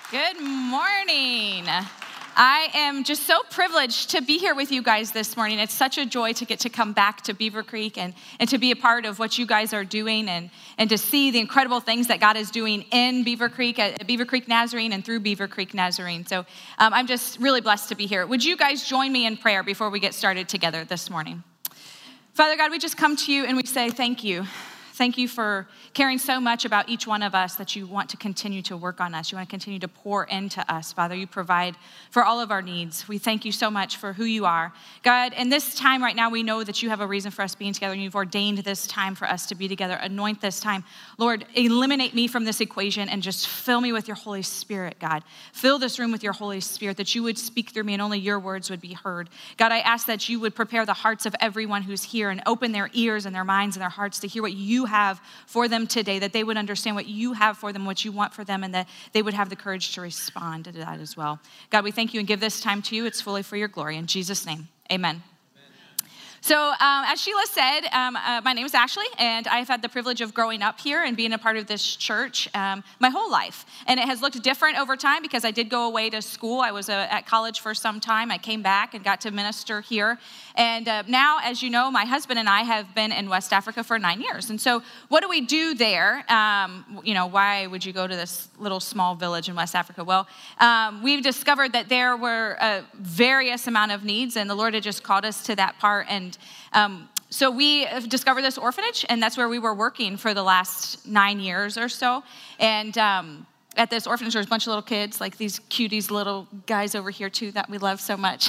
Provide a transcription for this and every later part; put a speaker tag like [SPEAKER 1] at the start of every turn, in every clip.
[SPEAKER 1] Good morning. I am just so privileged to be here with you guys this morning. It's such a joy to get to come back to Beaver Creek and to be a part of what you guys are doing and to see the incredible things that God is doing in Beaver Creek, at Beaver Creek Nazarene and through Beaver Creek Nazarene. So I'm just really blessed to be here. Would you guys join me in prayer before we get started together this morning? Father God, we just come to you and we say thank you. Thank you for caring so much about each one of us that you want to continue to work on us. You want to continue to pour into us. Father, you provide for all of our needs. We thank you so much for who you are. God, in this time right now, we know that you have a reason for us being together, and you've ordained this time for us to be together. Anoint this time. Lord, eliminate me from this equation and just fill me with your Holy Spirit, God. Fill this room with your Holy Spirit, that you would speak through me and only your words would be heard. God, I ask that you would prepare the hearts of everyone who's here and open their ears and their minds and their hearts to hear what you have for them today, that they would understand what you have for them, what you want for them, and that they would have the courage to respond to that as well. God, we thank you and give this time to you. It's fully for your glory. In Jesus' name, amen. So as Sheila said, my name is Ashley, and I've had the privilege of growing up here and being a part of this church my whole life. And it has looked different over time because I did go away to school. I was at college for some time. I came back and got to minister here. And now, as you know, my husband and I have been in West Africa for 9 years. And so what do we do there? Why would you go to this little small village in West Africa? Well, we've discovered that there were various amount of needs, and the Lord had just called us to that part. And so we discovered this orphanage, and that's where we were working for the last 9 years or so. And at this orphanage, there's a bunch of little kids, like these cuties little guys over here too that we love so much.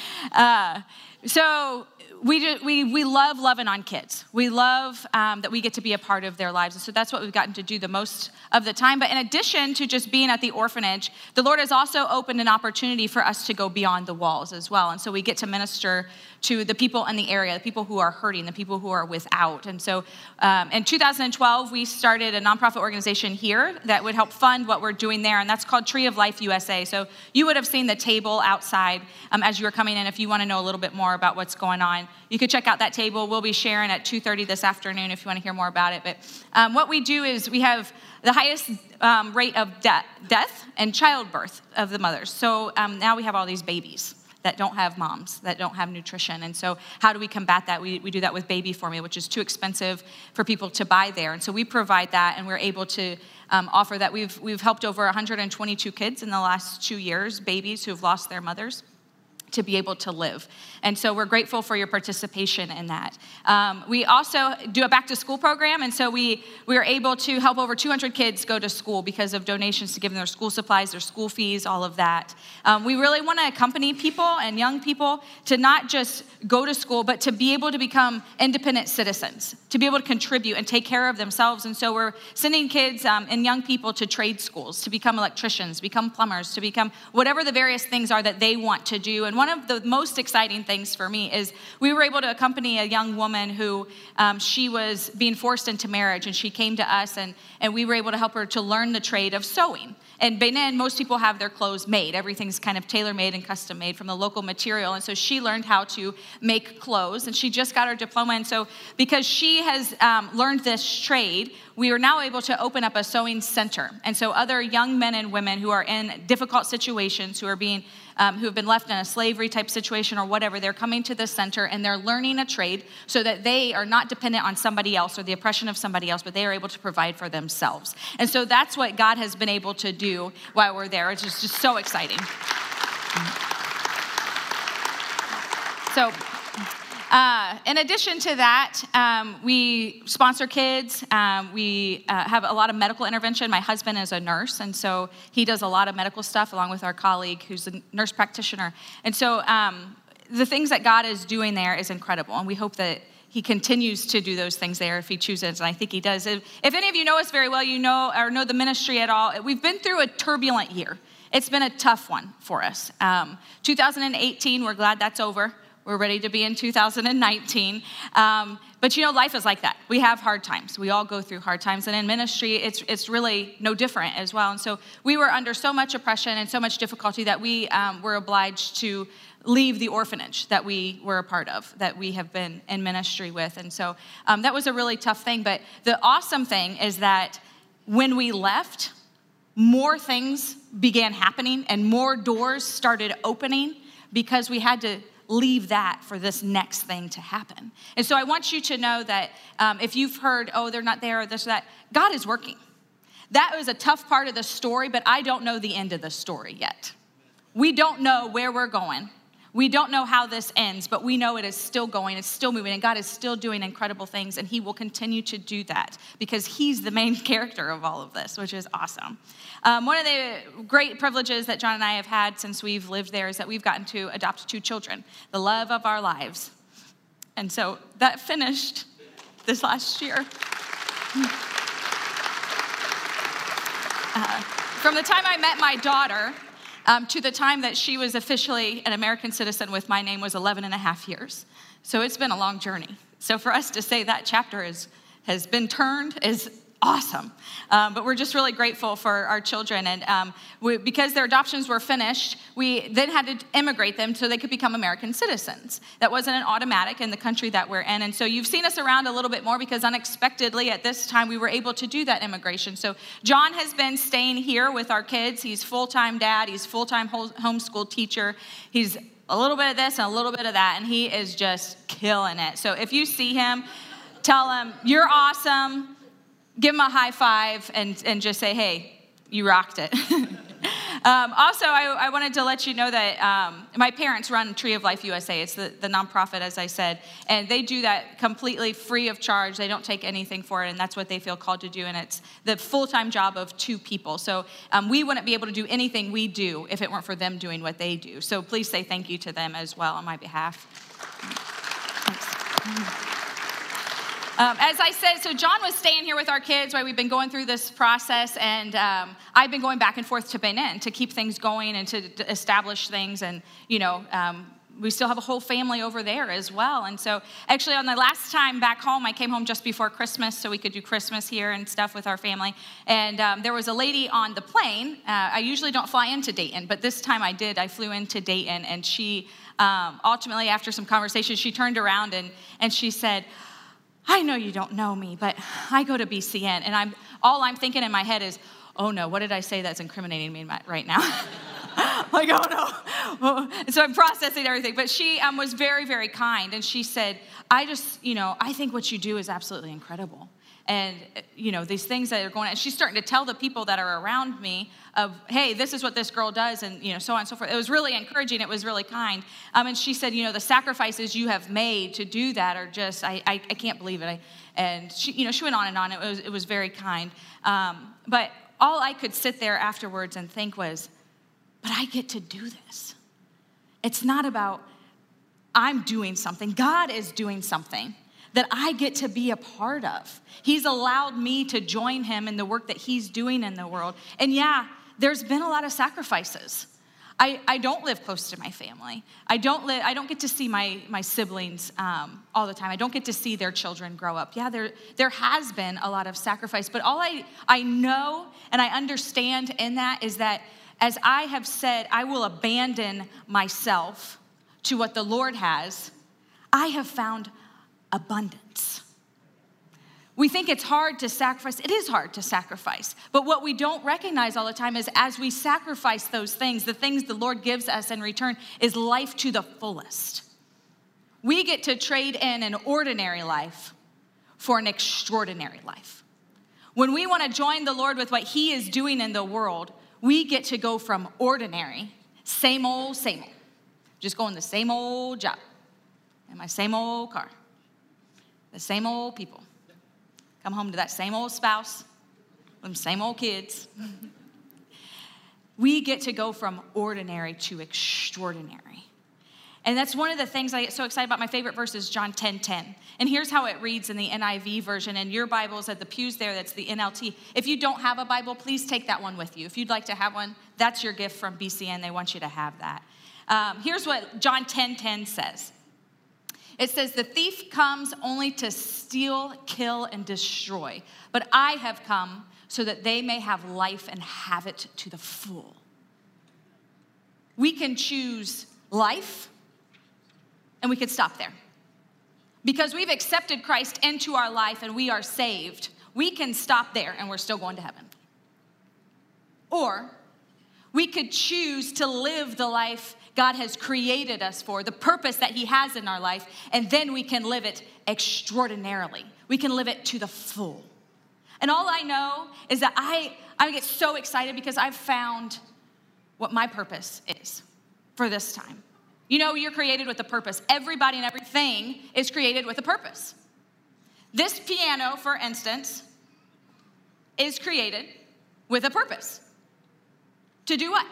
[SPEAKER 1] So we love loving on kids. We love that we get to be a part of their lives. And so that's what we've gotten to do the most of the time. But in addition to just being at the orphanage, the Lord has also opened an opportunity for us to go beyond the walls as well. And so we get to minister to the people in the area, the people who are hurting, the people who are without. And so in 2012, we started a nonprofit organization here that would help fund what we're doing there, and that's called Tree of Life USA. So you would have seen the table outside as you were coming in. If you want to know a little bit more about what's going on, you could check out that table. We'll be sharing at 2:30 this afternoon if you want to hear more about it. But what we do is we have the highest rate of death and childbirth of the mothers. So now we have all these babies that don't have moms, that don't have nutrition. And so how do we combat that? We do that with baby formula, which is too expensive for people to buy there. And so we provide that, and we're able to offer that. We've helped over 122 kids in the last 2 years, babies who've lost their mothers, to be able to live. And so we're grateful for your participation in that. We also do a back to school program. And so we are able to help over 200 kids go to school because of donations to give them their school supplies, their school fees, all of that. We really want to accompany people and young people to not just go to school, but to be able to become independent citizens, to be able to contribute and take care of themselves. And so we're sending kids and young people to trade schools, to become electricians, become plumbers, to become whatever the various things are that they want to do. And one of the most exciting things for me is we were able to accompany a young woman who she was being forced into marriage, and she came to us, and we were able to help her to learn the trade of sewing. In Benin, most people have their clothes made. Everything's kind of tailor-made and custom-made from the local material. And so she learned how to make clothes, and she just got her diploma. And so because she has learned this trade, we are now able to open up a sewing center. And so other young men and women who are in difficult situations, who have been left in a slavery type situation or whatever, they're coming to this center and they're learning a trade so that they are not dependent on somebody else or the oppression of somebody else, but they are able to provide for themselves. And so that's what God has been able to do while we're there. It's just so exciting. So in addition to that, we sponsor kids. We have a lot of medical intervention. My husband is a nurse, and so he does a lot of medical stuff along with our colleague who's a nurse practitioner. And so the things that God is doing there is incredible, and we hope that he continues to do those things there if he chooses, and I think he does. If any of you know us very well, you know or know the ministry at all, we've been through a turbulent year. It's been a tough one for us. 2018, we're glad that's over. We're ready to be in 2019. But life is like that. We have hard times. We all go through hard times. And in ministry, it's really no different as well. And so we were under so much oppression and so much difficulty that we were obliged to leave the orphanage that we were a part of, that we have been in ministry with. And so that was a really tough thing. But the awesome thing is that when we left, more things began happening and more doors started opening because we had to leave that for this next thing to happen. And so I want you to know that if you've heard, oh, they're not there or this or that, God is working. That was a tough part of the story, but I don't know the end of the story yet. We don't know where we're going. We don't know how this ends, but we know it is still going, it's still moving, and God is still doing incredible things, and he will continue to do that because he's the main character of all of this, which is awesome. One of the great privileges that John and I have had since we've lived there is that we've gotten to adopt 2 children, the love of our lives. And so that finished this last year. From the time I met my daughter to the time that she was officially an American citizen with my name was 11 and a half years. So it's been a long journey. So for us to say that chapter has been turned is awesome. But we're just really grateful for our children. And because their adoptions were finished, we then had to immigrate them so they could become American citizens. That wasn't an automatic in the country that we're in. And so you've seen us around a little bit more because unexpectedly at this time we were able to do that immigration. So John has been staying here with our kids. He's full-time dad. He's full-time homeschool teacher. He's a little bit of this and a little bit of that. And he is just killing it. So if you see him, tell him, you're awesome. Give him a high five and just say, hey, you rocked it. Also, I wanted to let you know that my parents run Tree of Life USA. It's the nonprofit, as I said, and they do that completely free of charge. They don't take anything for it, and that's what they feel called to do, and it's the full-time job of 2 people. So we wouldn't be able to do anything we do if it weren't for them doing what they do. So please say thank you to them as well on my behalf. Thanks. As I said, so John was staying here with our kids while we've been going through this process, and I've been going back and forth to Benin to keep things going and to establish things, and, we still have a whole family over there as well. And so actually on the last time back home, I came home just before Christmas so we could do Christmas here and stuff with our family. And there was a lady on the plane. I usually don't fly into Dayton, but this time I did. I flew into Dayton, and she ultimately, after some conversation, she turned around and she said, I know you don't know me, but I go to BCN, and all I'm thinking in my head is, oh no, what did I say that's incriminating me right now? Like, oh no. And so I'm processing everything. But she was very, very kind, and she said, I think what you do is absolutely incredible. And, these things that are going on, and she's starting to tell the people that are around me of, hey, this is what this girl does, and, so on and so forth. It was really encouraging. It was really kind. And she said, the sacrifices you have made to do that are just, I can't believe it. And she went on and on. It was very kind. But all I could sit there afterwards and think was, but I get to do this. It's not about I'm doing something. God is doing something that I get to be a part of. He's allowed me to join him in the work that he's doing in the world. And yeah, there's been a lot of sacrifices. I don't live close to my family. I don't get to see my siblings all the time. I don't get to see their children grow up. Yeah, there has been a lot of sacrifice, but all I know and I understand in that is that as I have said, I will abandon myself to what the Lord has. I have found abundance. We think it's hard to sacrifice. It is hard to sacrifice. But what we don't recognize all the time is as we sacrifice those things, the things the Lord gives us in return is life to the fullest. We get to trade in an ordinary life for an extraordinary life. When we want to join the Lord with what he is doing in the world, we get to go from ordinary, same old, just going the same old job, in my same old car, the same old people. Come home to that same old spouse, them same old kids. We get to go from ordinary to extraordinary. And that's one of the things I get so excited about. My favorite verse is John 10:10. And here's how it reads in the NIV version. And your Bible's at the pews there, that's the NLT. If you don't have a Bible, please take that one with you. If you'd like to have one, that's your gift from BCN. They want you to have that. Here's what John 10:10 says. It says, the thief comes only to steal, kill, and destroy. But I have come so that they may have life and have it to the full. We can choose life, and we could stop there. Because we've accepted Christ into our life and we are saved, we can stop there and we're still going to heaven. Or we could choose to live the life God has created us for, the purpose that he has in our life, and then we can live it extraordinarily. We can live it to the full. And all I know is that I get so excited because I've found what my purpose is for this time. You know, you're created with a purpose. Everybody and everything is created with a purpose. This piano, for instance, is created with a purpose. To do what?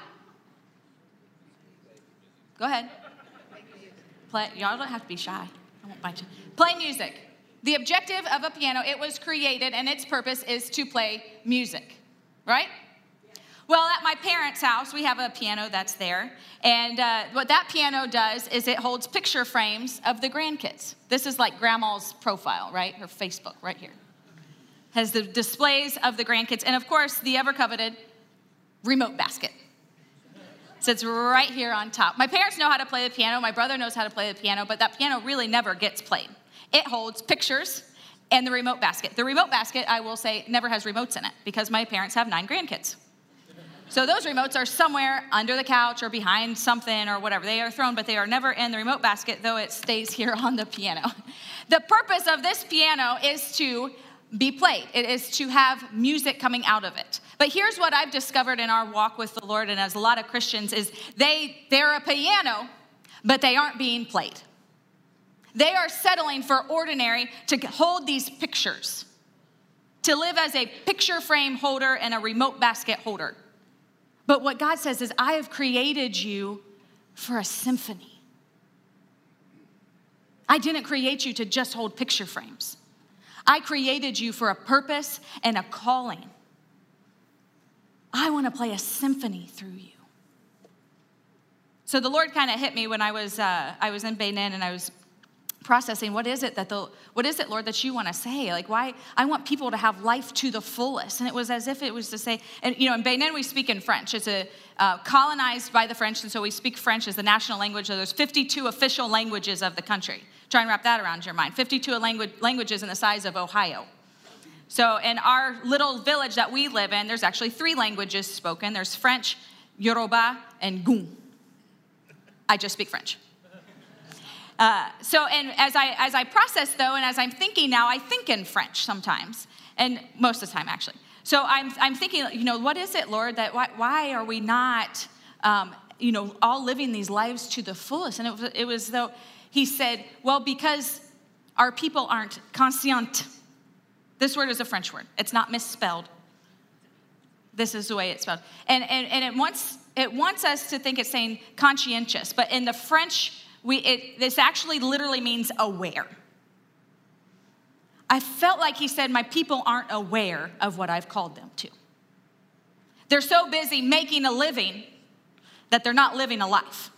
[SPEAKER 1] Go ahead. Play. Y'all don't have to be shy. I won't bite you. Play music. The objective of a piano, it was created, and its purpose is to play music, right? Well, at my parents' house, we have a piano that's there, and what that piano does is it holds picture frames of the grandkids. This is like grandma's profile, right? Her Facebook right here. Has the displays of the grandkids, and of course, the ever-coveted remote basket. Sits right here on top. My parents know how to play the piano. My brother knows how to play the piano, but that piano really never gets played. It holds pictures and the remote basket. The remote basket, I will say, never has remotes in it because my parents have 9 grandkids. So those remotes are somewhere under the couch or behind something or whatever. They are thrown, but they are never in the remote basket, though it stays here on the piano. The purpose of this piano is to be played. It is to have music coming out of it. But here's what I've discovered in our walk with the Lord and as a lot of Christians is they're a piano, but they aren't being played. They are settling for ordinary to hold these pictures, to live as a picture frame holder and a remote basket holder. But what God says is, I have created you for a symphony. I didn't create you to just hold picture frames. I created you for a purpose and a calling. I want to play a symphony through you. So the Lord kind of hit me when I was in Benin and I was processing, what is it, Lord, that you want to say? Like, why? I want people to have life to the fullest. And it was as if it was to say, and you know, in Benin we speak in French. It's colonized by the French, and so we speak French as the national language. So there's 52 official languages of the country. Try and wrap that around your mind. 52 languages in the size of Ohio. So in our little village that we live in, there's actually 3 languages spoken. There's French, Yoruba, and Goum. I just speak French. And as I process though, and as I'm thinking now, I think in French sometimes, and most of the time actually. So I'm thinking, you know, what is it, Lord, that why are we not, all living these lives to the fullest? And it was though he said, well, because our people aren't conscient. This word is a French word. It's not misspelled. This is the way it's spelled, and it wants us to think it's saying conscientious, but in the French. This actually literally means aware. I felt like he said, my people aren't aware of what I've called them to. They're so busy making a living that they're not living a life.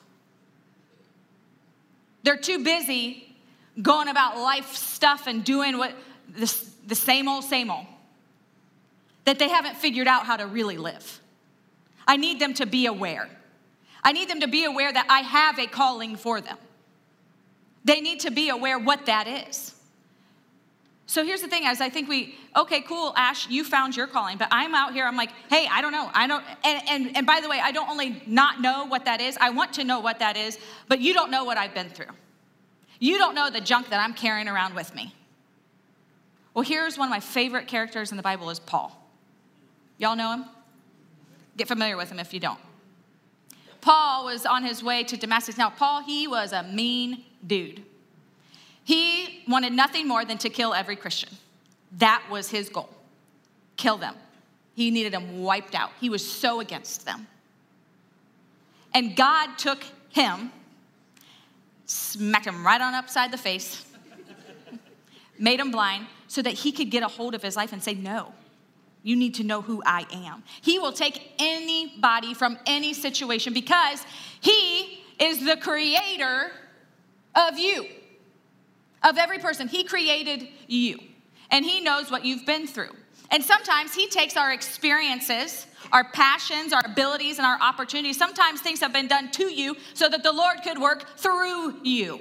[SPEAKER 1] They're too busy going about life stuff and doing what the same old, that they haven't figured out how to really live. I need them to be aware. I need them to be aware that I have a calling for them. They need to be aware what that is. So here's the thing, as I think okay, cool, Ash, you found your calling, but I'm out here, I'm like, hey, I don't know. And by the way, I don't only not know what that is, I want to know what that is, but you don't know what I've been through. You don't know the junk that I'm carrying around with me. Well, here's one of my favorite characters in the Bible is Paul. Y'all know him? Get familiar with him if you don't. Paul was on his way to Damascus. Now, Paul, he was a mean dude. He wanted nothing more than to kill every Christian. That was his goal. Kill them. He needed them wiped out. He was so against them. And God took him, smacked him right on upside the face, made him blind so that he could get a hold of his life and say, no. You need to know who I am. He will take anybody from any situation because he is the creator of you, of every person. He created you, and he knows what you've been through. And sometimes he takes our experiences, our passions, our abilities, and our opportunities. Sometimes things have been done to you so that the Lord could work through you.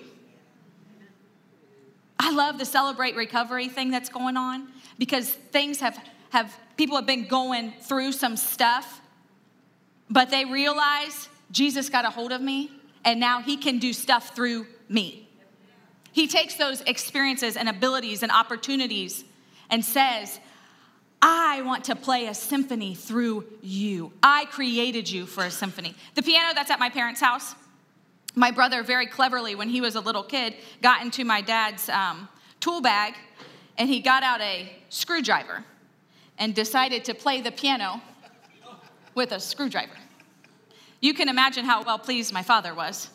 [SPEAKER 1] I love the Celebrate Recovery thing that's going on because things people have been going through some stuff, but they realize Jesus got a hold of me, and now he can do stuff through me. He takes those experiences and abilities and opportunities and says, I want to play a symphony through you. I created you for a symphony. The piano that's at my parents' house, my brother very cleverly, when he was a little kid, got into my dad's tool bag, and he got out a screwdriver and decided to play the piano with a screwdriver. You can imagine how well pleased my father was.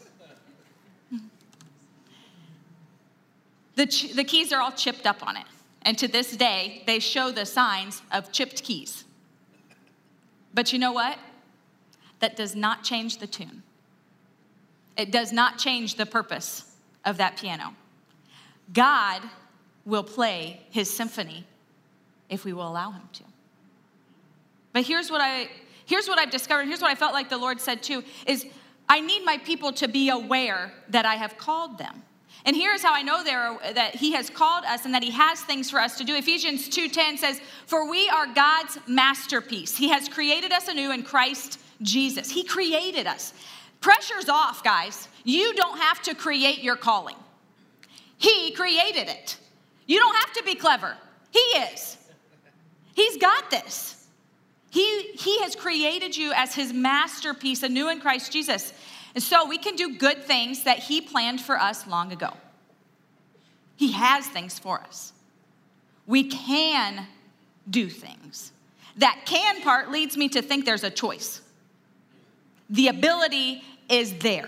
[SPEAKER 1] The keys are all chipped up on it. And to this day, they show the signs of chipped keys. But you know what? That does not change the tune. It does not change the purpose of that piano. God will play his symphony if we will allow him to. But here's what I've discovered, here's what I felt like the Lord said too, is I need my people to be aware that I have called them. And here's how I know that he has called us and that he has things for us to do. Ephesians 2:10 says, for we are God's masterpiece. He has created us anew in Christ Jesus. He created us. Pressure's off, guys. You don't have to create your calling. He created it. You don't have to be clever. He is. He's got this. He has created you as his masterpiece anew in Christ Jesus. And so we can do good things that he planned for us long ago. He has things for us. We can do things. That can part leads me to think there's a choice. The ability is there.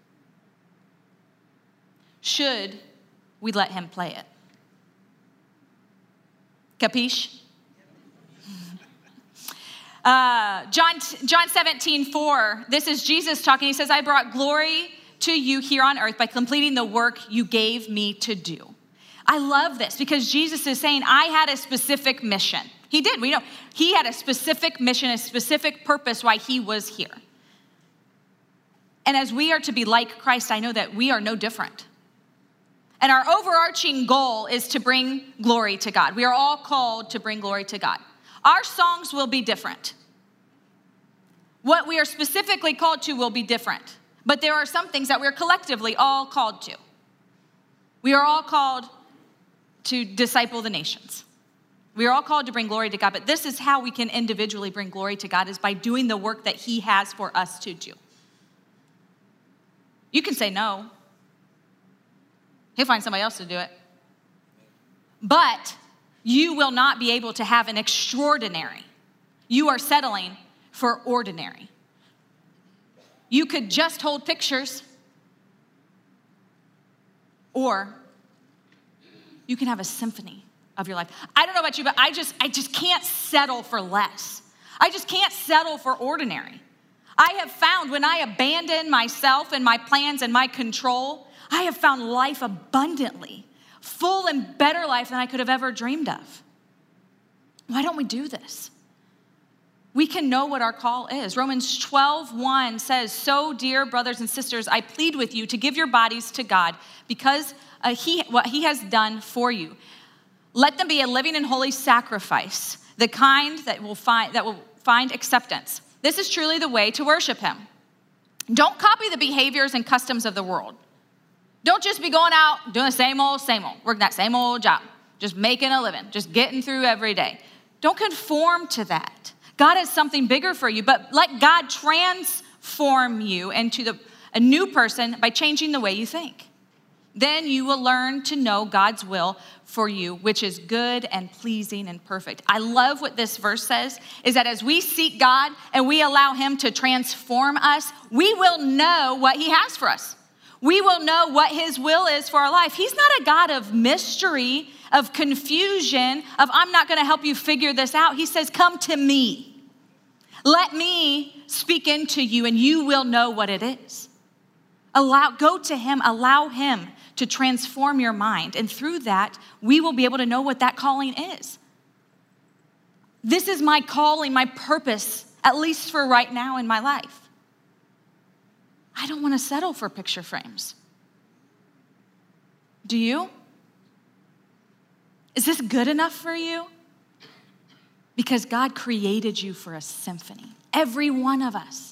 [SPEAKER 1] Should we let him play it? Capiche? John 17:4, this is Jesus talking. He says, I brought glory to you here on earth by completing the work you gave me to do. I love this because Jesus is saying, I had a specific mission. He did, we know. He had a specific mission, a specific purpose why he was here. And as we are to be like Christ, I know that we are no different. And our overarching goal is to bring glory to God. We are all called to bring glory to God. Our songs will be different. What we are specifically called to will be different. But there are some things that we're collectively all called to. We are all called to disciple the nations. We are all called to bring glory to God. But this is how we can individually bring glory to God, is by doing the work that he has for us to do. You can say no. He'll find somebody else to do it. But you will not be able to have an extraordinary. You are settling for ordinary. You could just hold pictures, or you can have a symphony of your life. I don't know about you, but I just can't settle for less. I just can't settle for ordinary. I have found when I abandon myself and my plans and my control, I have found life abundantly, full and better life than I could have ever dreamed of. Why don't we do this? We can know what our call is. Romans 12:1 says, so dear brothers and sisters, I plead with you to give your bodies to God because what he has done for you. Let them be a living and holy sacrifice, the kind that will find acceptance. This is truly the way to worship him. Don't copy the behaviors and customs of the world. Don't just be going out doing the same old, working that same old job, just making a living, just getting through every day. Don't conform to that. God has something bigger for you, but let God transform you into a new person by changing the way you think. Then you will learn to know God's will for you, which is good and pleasing and perfect. I love what this verse says, is that as we seek God and we allow him to transform us, we will know what he has for us. We will know what his will is for our life. He's not a God of mystery, of confusion, of I'm not going to help you figure this out. He says, come to me. Let me speak into you and you will know what it is. Go to him, allow him to transform your mind. And through that, we will be able to know what that calling is. This is my calling, my purpose, at least for right now in my life. I don't want to settle for picture frames. Do you? Is this good enough for you? Because God created you for a symphony. every one of us.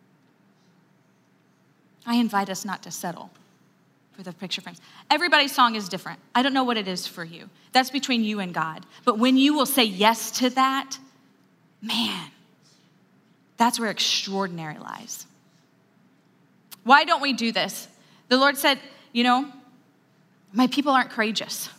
[SPEAKER 1] I invite us not to settle for the picture frames. Everybody's song is different. I don't know what it is for you. That's between you and God. But when you will say yes to that, man, that's where extraordinary lies. Why don't we do this? The Lord said, my people aren't courageous.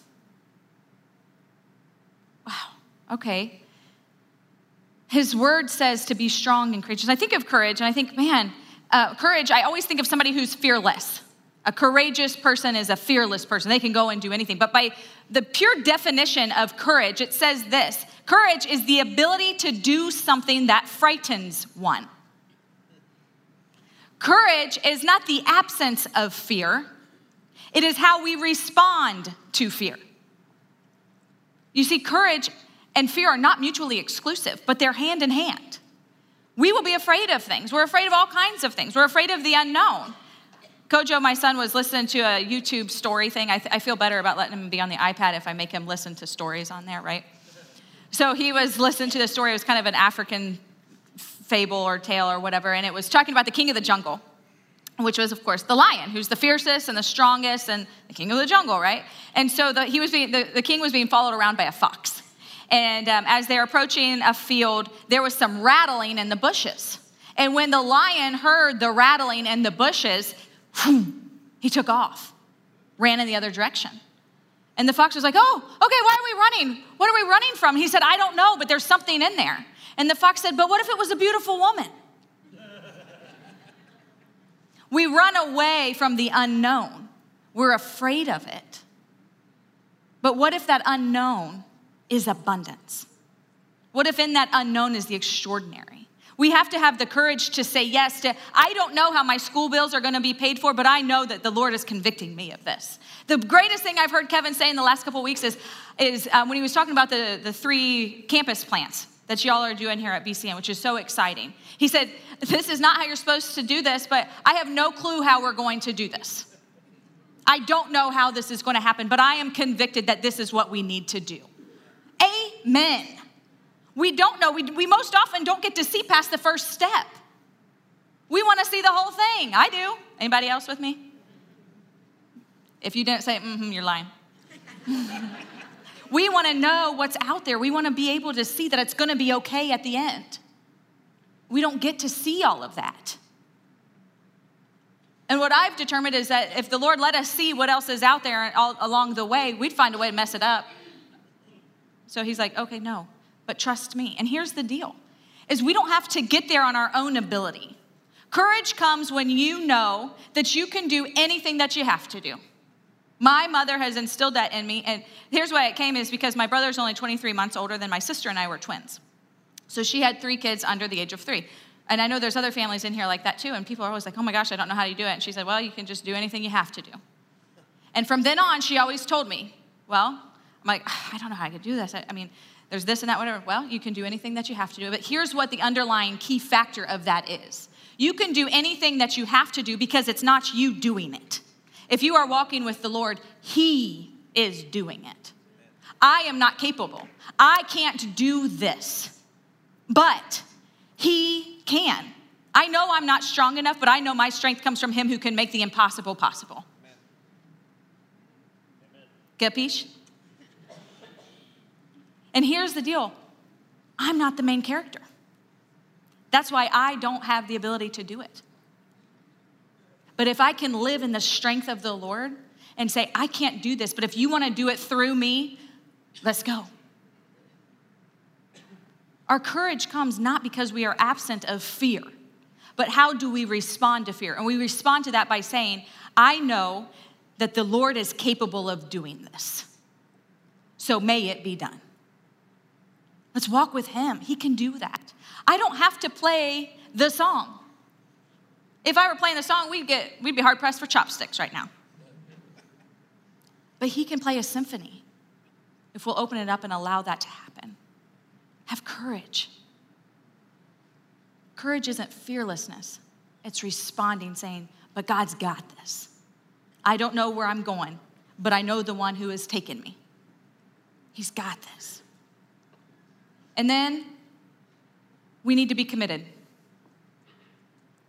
[SPEAKER 1] Wow, okay. His word says to be strong and courageous. I think of courage, and I think, courage, I always think of somebody who's fearless. A courageous person is a fearless person. They can go and do anything. But by the pure definition of courage, it says this: courage is the ability to do something that frightens one. Courage is not the absence of fear. It is how we respond to fear. You see, courage and fear are not mutually exclusive, but they're hand in hand. We will be afraid of things. We're afraid of all kinds of things. We're afraid of the unknown. Kojo, my son, was listening to a YouTube story thing. I feel better about letting him be on the iPad if I make him listen to stories on there, right? So he was listening to the story. It was kind of an African fable or tale or whatever, and it was talking about the king of the jungle, which was, of course, the lion, who's the fiercest and the strongest and the king of the jungle, right? And so the king was being followed around by a fox. And as they're approaching a field, there was some rattling in the bushes. And when the lion heard the rattling in the bushes, he took off, ran in the other direction. And the fox was like, oh, okay, why are we running? What are we running from? He said, I don't know, but there's something in there. And the fox said, but what if it was a beautiful woman? We run away from the unknown. We're afraid of it. But what if that unknown is abundance? What if in that unknown is the extraordinary? We have to have the courage to say yes to, I don't know how my school bills are going to be paid for, but I know that the Lord is convicting me of this. The greatest thing I've heard Kevin say in the last couple of weeks is when he was talking about the 3 campus plants that y'all are doing here at BCN, which is so exciting. He said, this is not how you're supposed to do this, but I have no clue how we're going to do this. I don't know how this is going to happen, but I am convicted that this is what we need to do. Amen. We don't know. We most often don't get to see past the first step. We want to see the whole thing. I do. Anybody else with me? If you didn't say, you're lying. We want to know what's out there. We want to be able to see that it's going to be okay at the end. We don't get to see all of that. And what I've determined is that if the Lord let us see what else is out there all along the way, we'd find a way to mess it up. So he's like, okay, no, but trust me. And here's the deal, is we don't have to get there on our own ability. Courage comes when you know that you can do anything that you have to do. My mother has instilled that in me, and here's why it came is because my brother's only 23 months older than my sister and I were twins. So she had 3 kids under the age of 3. And I know there's other families in here like that too, and people are always like, oh my gosh, I don't know how you do it. And she said, well, you can just do anything you have to do. And from then on, she always told me, well, I'm like, I don't know how I could do this. I mean, there's this and that, whatever. Well, you can do anything that you have to do. But here's what the underlying key factor of that is. You can do anything that you have to do because it's not you doing it. If you are walking with the Lord, He is doing it. I am not capable. I can't do this. But He can. I know I'm not strong enough, but I know my strength comes from Him who can make the impossible possible. Capiche? And here's the deal. I'm not the main character. That's why I don't have the ability to do it. But if I can live in the strength of the Lord and say, I can't do this, but if you want to do it through me, let's go. Our courage comes not because we are absent of fear, but how do we respond to fear? And we respond to that by saying, I know that the Lord is capable of doing this. So may it be done. Let's walk with Him. He can do that. I don't have to play the song. If I were playing the song, we'd be hard pressed for chopsticks right now. But He can play a symphony if we'll open it up and allow that to happen. Have courage. Courage isn't fearlessness. It's responding, saying, but God's got this. I don't know where I'm going, but I know the one who has taken me. He's got this. And then we need to be committed.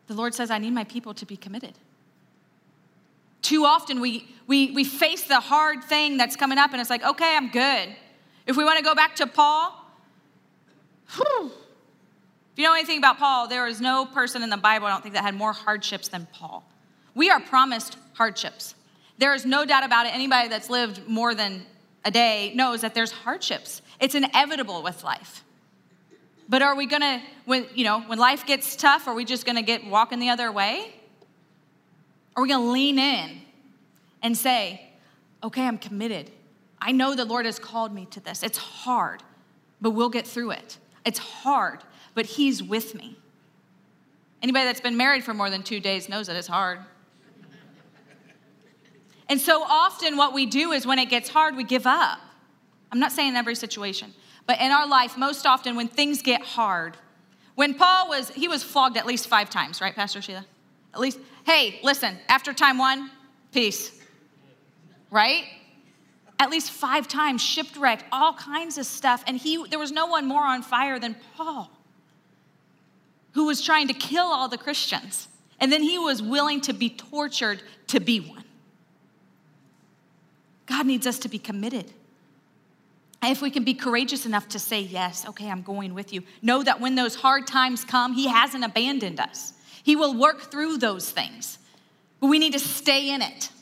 [SPEAKER 1] The Lord says, I need my people to be committed. Too often we face the hard thing that's coming up and it's like, okay, I'm good. If we want to go back to Paul, if you know anything about Paul, there is no person in the Bible, I don't think, that had more hardships than Paul. We are promised hardships. There is no doubt about it. Anybody that's lived more than a day knows that there's hardships. It's inevitable with life. But are we gonna, when life gets tough, are we just gonna get walking the other way? Are we gonna lean in and say, okay, I'm committed. I know the Lord has called me to this. It's hard, but we'll get through it. It's hard, but he's with me. Anybody that's been married for more than 2 days knows that it's hard. And so often what we do is when it gets hard, we give up. I'm not saying in every situation, but in our life, most often when things get hard, when Paul he was flogged at least 5 times, right, Pastor Sheila? At least, hey, listen, after time 1, peace, right? At least 5 times, shipwrecked, all kinds of stuff. And there was no one more on fire than Paul, who was trying to kill all the Christians. And then he was willing to be tortured to be one. God needs us to be committed. And if we can be courageous enough to say, yes, okay, I'm going with you. Know that when those hard times come, he hasn't abandoned us. He will work through those things. But we need to stay in it.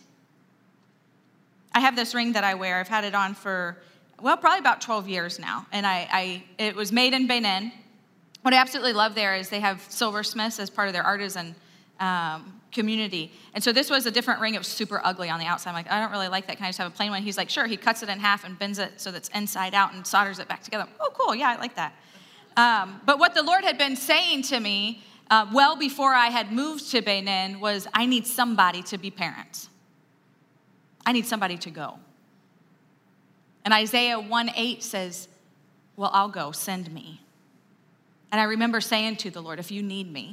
[SPEAKER 1] I have this ring that I wear. I've had it on for, probably about 12 years now. And it was made in Benin. What I absolutely love there is they have silversmiths as part of their artisan community. And so this was a different ring. It was super ugly on the outside. I'm like, I don't really like that. Can I just have a plain one? He's like, sure. He cuts it in half and bends it so that's inside out and solders it back together. Oh, cool. Yeah, I like that. But what the Lord had been saying to me well before I had moved to Benin was, I need somebody to be parents. I need somebody to go. And Isaiah 1:8 says, well, I'll go. Send me. And I remember saying to the Lord, if you need me,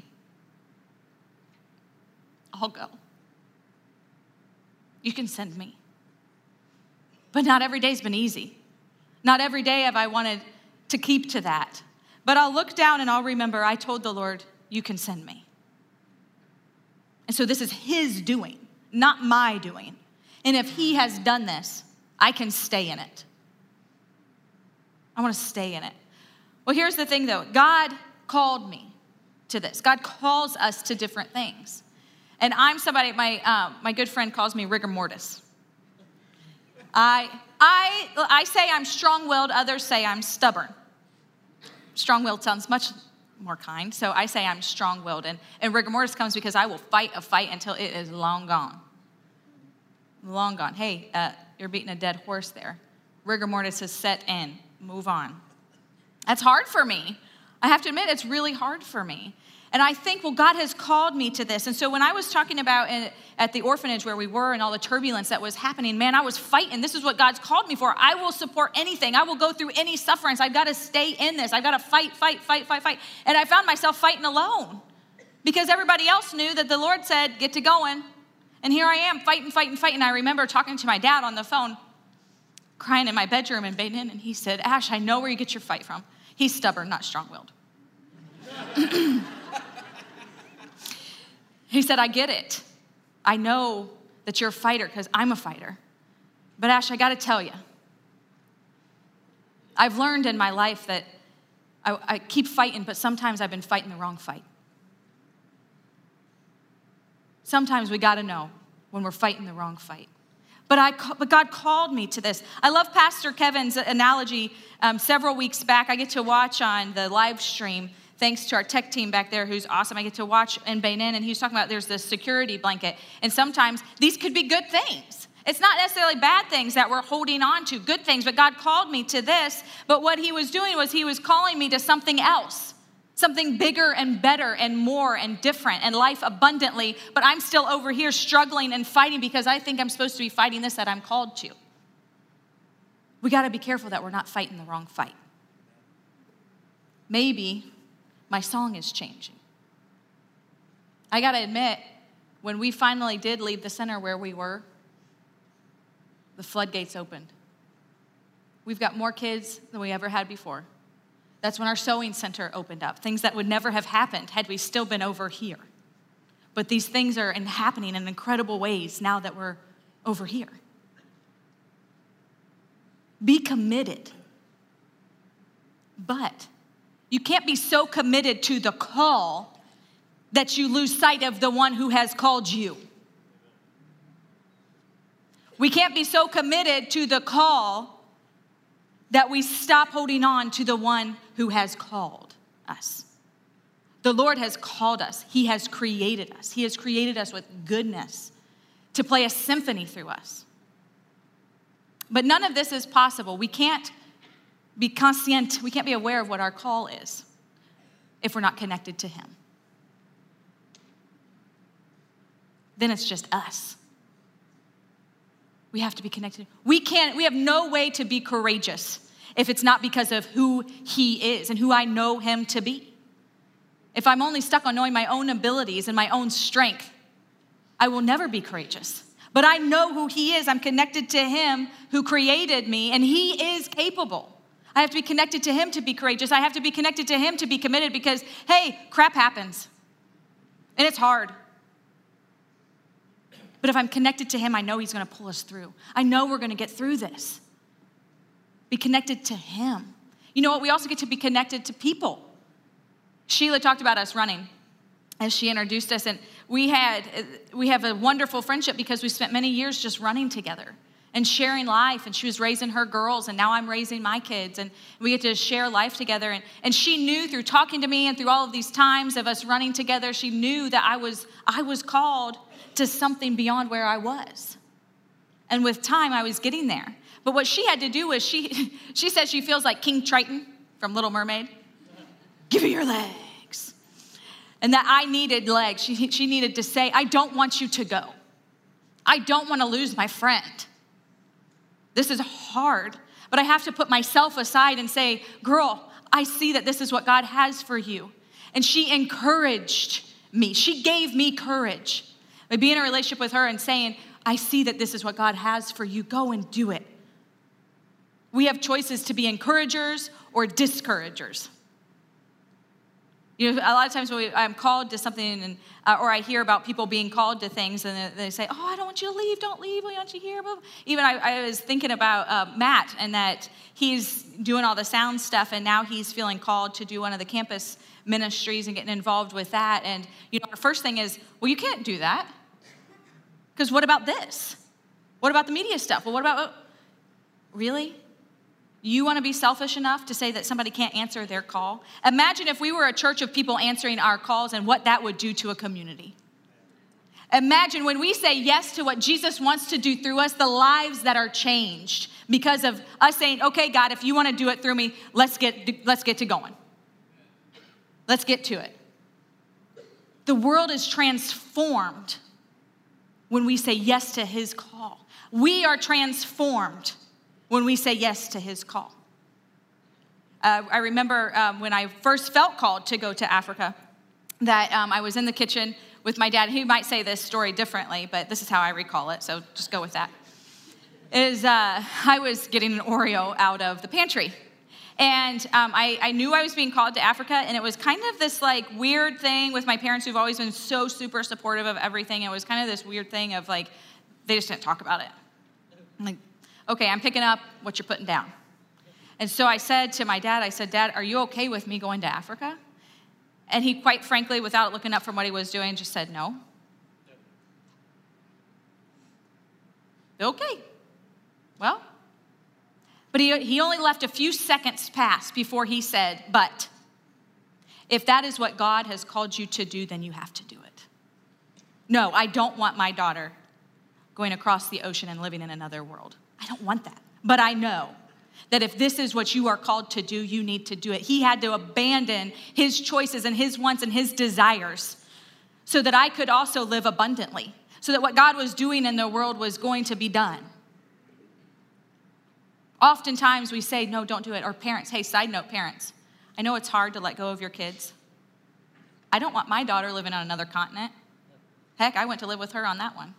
[SPEAKER 1] I'll go. You can send me. But not every day's been easy. Not every day have I wanted to keep to that. But I'll look down and I'll remember I told the Lord, you can send me. And so this is his doing, not my doing. And if he has done this, I can stay in it. I want to stay in it. Well, here's the thing though. God called me to this. God calls us to different things. And I'm somebody, my good friend calls me rigor mortis. I say I'm strong-willed, others say I'm stubborn. Strong-willed sounds much more kind, so I say I'm strong-willed. And rigor mortis comes because I will fight a fight until it is long gone. Long gone. Hey, you're beating a dead horse there. Rigor mortis is set in. Move on. That's hard for me. I have to admit, it's really hard for me. And I think, well, God has called me to this. And so when I was talking about at the orphanage where we were and all the turbulence that was happening, man, I was fighting. This is what God's called me for. I will support anything. I will go through any sufferance. I've got to stay in this. I've got to fight. And I found myself fighting alone because everybody else knew that the Lord said, get to going. And here I am fighting. I remember talking to my dad on the phone, crying in my bedroom in Benin. And he said, Ash, I know where you get your fight from. He's stubborn, not strong-willed. He said, I get it. I know that you're a fighter because I'm a fighter. But Ash, I got to tell you, I've learned in my life that I keep fighting, but sometimes I've been fighting the wrong fight. Sometimes we got to know when we're fighting the wrong fight. But God called me to this. I love Pastor Kevin's analogy. Several weeks back, I get to watch on the live stream, thanks to our tech team back there who's awesome. I get to watch in Benin, and he's talking about there's this security blanket. And sometimes these could be good things. It's not necessarily bad things that we're holding on to, good things, but God called me to this. But what he was doing was he was calling me to something else, something bigger and better and more and different and life abundantly. But I'm still over here struggling and fighting because I think I'm supposed to be fighting this that I'm called to. We got to be careful that we're not fighting the wrong fight. Maybe my song is changing. I got to admit, when we finally did leave the center where we were, the floodgates opened. We've got more kids than we ever had before. That's when our sewing center opened up, things that would never have happened had we still been over here. But these things are happening in incredible ways now that we're over here. Be committed. But you can't be so committed to the call that you lose sight of the one who has called you. We can't be so committed to the call that we stop holding on to the one who has called us. The Lord has called us. He has created us. He has created us with goodness to play a symphony through us. But none of this is possible. We can't be conscient. We can't be aware of what our call is if we're not connected to him. Then it's just us. We have to be connected. We have no way to be courageous if it's not because of who he is and who I know him to be. If I'm only stuck on knowing my own abilities and my own strength, I will never be courageous. But I know who he is. I'm connected to him who created me, and he is capable. I have to be connected to him to be courageous. I have to be connected to him to be committed because, hey, crap happens. And it's hard. But if I'm connected to him, I know he's going to pull us through. I know we're going to get through this. Be connected to him. You know what? We also get to be connected to people. Sheila talked about us running as she introduced us, and we have a wonderful friendship because we spent many years just running together and sharing life, and she was raising her girls, and now I'm raising my kids, and we get to share life together. And she knew through talking to me and through all of these times of us running together, she knew that I was called to something beyond where I was. And with time, I was getting there. But what she had to do was she said she feels like King Triton from Little Mermaid. Give me your legs. And that I needed legs. She needed to say, I don't want you to go. I don't want to lose my friend. This is hard, but I have to put myself aside and say, girl, I see that this is what God has for you. And she encouraged me. She gave me courage. By being in a relationship with her and saying, I see that this is what God has for you. Go and do it. We have choices to be encouragers or discouragers. You know, a lot of times when I'm called to something, or I hear about people being called to things, and they say, "Oh, I don't want you to leave. Don't leave. We want you here." Even I was thinking about Matt, and that he's doing all the sound stuff, and now he's feeling called to do one of the campus ministries and getting involved with that. And you know, our first thing is, well, you can't do that, because what about this? What about the media stuff? Well, what about really? You want to be selfish enough to say that somebody can't answer their call? Imagine if we were a church of people answering our calls and what that would do to a community. Imagine when we say yes to what Jesus wants to do through us, the lives that are changed because of us saying, okay, God, if you want to do it through me, let's get to going. Let's get to it. The world is transformed when we say yes to his call. We are transformed when we say yes to his call. I remember when I first felt called to go to Africa, that I was in the kitchen with my dad. He might say this story differently, but this is how I recall it, so just go with that. I was getting an Oreo out of the pantry. And I knew I was being called to Africa, and it was kind of this like weird thing with my parents who've always been so super supportive of everything. It was kind of this weird thing of like, they just didn't talk about it. I'm like, okay, I'm picking up what you're putting down. And so I said to my dad, Dad, are you okay with me going to Africa? And he, quite frankly, without looking up from what he was doing, just said no. Okay, well. But he only left a few seconds pass before he said, but if that is what God has called you to do, then you have to do it. No, I don't want my daughter going across the ocean and living in another world. I don't want that. But I know that if this is what you are called to do, you need to do it. He had to abandon his choices and his wants and his desires so that I could also live abundantly, so that what God was doing in the world was going to be done. Oftentimes we say, no, don't do it. Or parents, hey, side note, parents, I know it's hard to let go of your kids. I don't want my daughter living on another continent. Heck, I went to live with her on that one.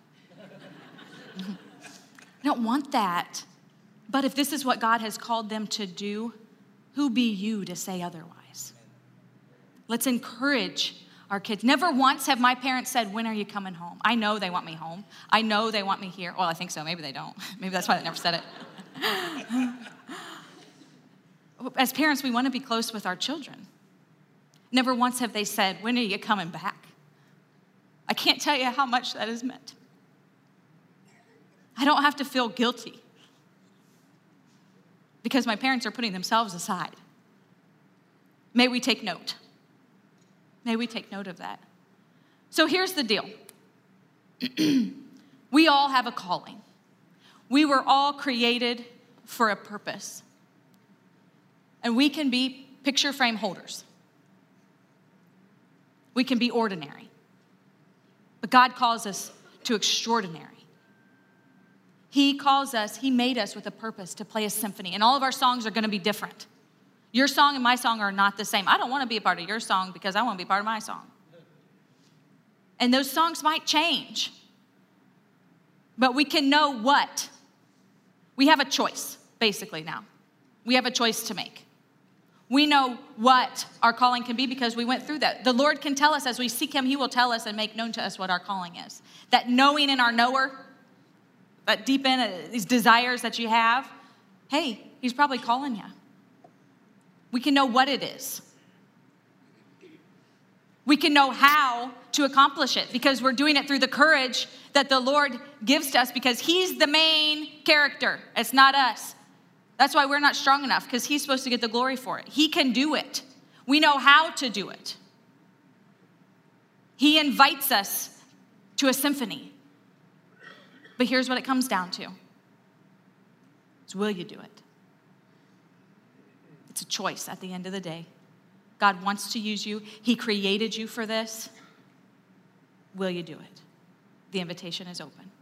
[SPEAKER 1] I don't want that. But if this is what God has called them to do, who be you to say otherwise? Let's encourage our kids. Never once have my parents said, when are you coming home? I know they want me home. I know they want me here. Well, I think so. Maybe they don't. Maybe that's why they never said it. As parents, we want to be close with our children. Never once have they said, when are you coming back? I can't tell you how much that has meant. I don't have to feel guilty because my parents are putting themselves aside. May we take note. May we take note of that. So here's the deal. We all have a calling. We were all created for a purpose. And we can be picture frame holders. We can be ordinary. But God calls us to extraordinary. He calls us, he made us with a purpose to play a symphony. And all of our songs are going to be different. Your song and my song are not the same. I don't want to be a part of your song because I want to be part of my song. And those songs might change. But we can know what? We have a choice, basically, now. We have a choice to make. We know what our calling can be because we went through that. The Lord can tell us as we seek him, he will tell us and make known to us what our calling is. That knowing in our knower, that deep in these desires that you have, hey, he's probably calling you. We can know what it is. We can know how to accomplish it because we're doing it through the courage that the Lord gives to us because he's the main character. It's not us. That's why we're not strong enough because he's supposed to get the glory for it. He can do it. We know how to do it. He invites us to a symphony. But here's what it comes down to. It's will you do it? It's a choice at the end of the day. God wants to use you. He created you for this. Will you do it? The invitation is open.